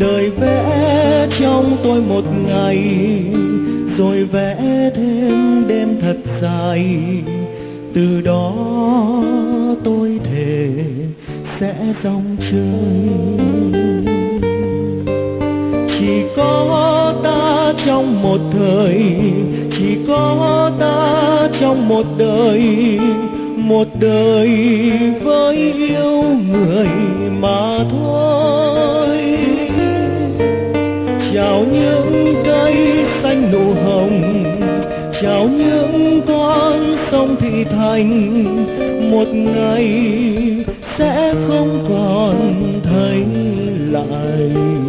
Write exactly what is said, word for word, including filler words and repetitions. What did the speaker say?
đời vẽ trong tôi một ngày, rồi vẽ thêm đêm thật dài. Từ đó tôi thề sẽ rong chơi. Chỉ có ta trong một thời, chỉ có ta trong một đời, một đời với yêu người mà thôi. Chào những cây xanh nụ hồng, chào những con sông thị thành, một ngày sẽ không còn thấy lại.